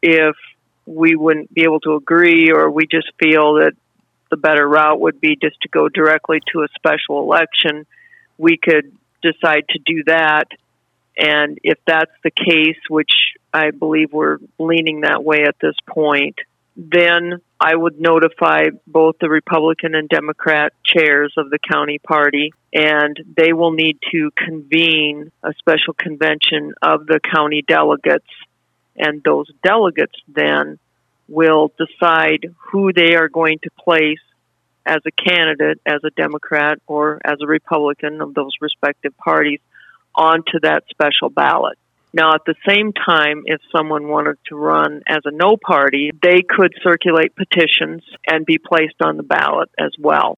if we wouldn't be able to agree, or we just feel that the better route would be just to go directly to a special election, we could decide to do that. And if that's the case, which I believe we're leaning that way at this point, then I would notify both the Republican and Democrat chairs of the county party, and they will need to convene a special convention of the county delegates, and those delegates then will decide who they are going to place as a candidate, as a Democrat or as a Republican of those respective parties, onto that special ballot. Now, at the same time, if someone wanted to run as a no party, they could circulate petitions and be placed on the ballot as well.